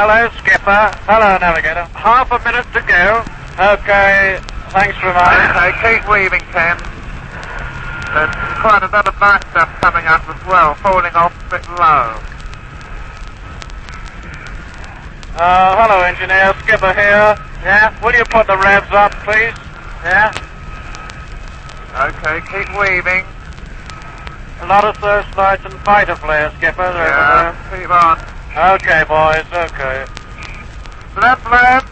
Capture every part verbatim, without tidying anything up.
Hello, Skipper. Hello, Navigator. Half a minute to go. Okay, thanks for reminding. Okay, keep weaving, Ken. There's quite a lot of light stuff coming up as well, falling off a bit low. Uh, hello, engineer. Skipper here. Yeah? Will you put the revs up, please? Yeah? Okay, keep weaving. A lot of searchlights and fighter flares, Skipper. Yeah, keep on. Okay, boys, okay. Left, left.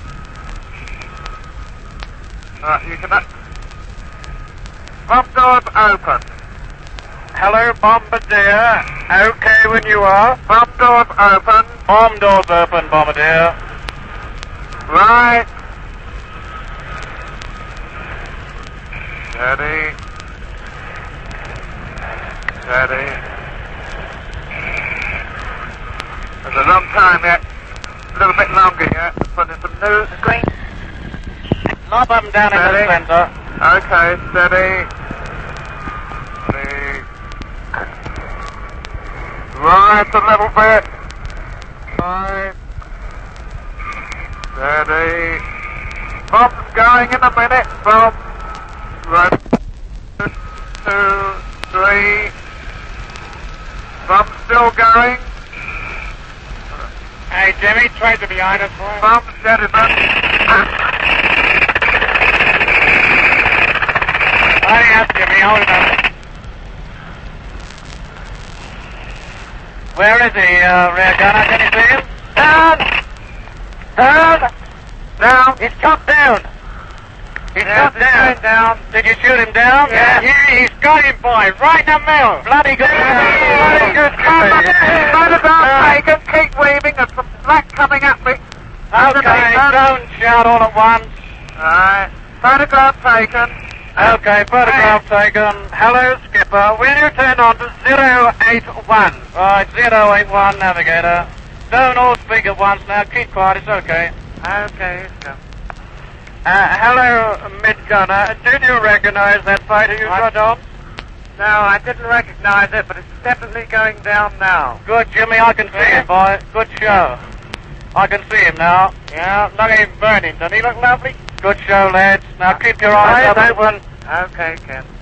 Right, you can... Uh, bomb doors open. Hello, Bombardier. Okay when you are. Bomb doors open. Bomb doors open, Bombardier. Right. Steady. Steady. There's a long time yet. A little bit longer yet. Put in some news. Green. Lob them down in the center. Okay, steady. Steady. Right, a little bit. Right. Steady. Bomb's going in a minute. Bomb. Right. Two, three. Bomb's still going. Hey, Jimmy, trade to behind us, boy. Bomb's dead enough. Hurry up, Jimmy, hold it up. Where is he, uh, rear gunner? Can you see him? Down! Down! Down! He's shot down! He's Yeah, shot down. down! Did you shoot him down? Yeah. Yeah, he's got him, boy, right in the middle! Bloody good! Bloody good! Photograph taken, keep weaving, there's some black coming at me. Okay, don't shout all at once. Alright, photograph taken. Okay, photograph taken. Hello, Skipper. Will you turn on to zero eight one? Right, zero eight one, Navigator. Don't all speak at once now. Keep quiet, it's okay. Okay, go. Uh, hello, mid-gunner. Did you recognize that fighter you shot off? No, I didn't recognize it, but it's definitely going down now. Good, Jimmy. I can see him, boy. Good show. I can see him now. Yeah, look at him burning. Doesn't he look lovely? Good show, lads. Now keep your eyes open. Okay, Ken.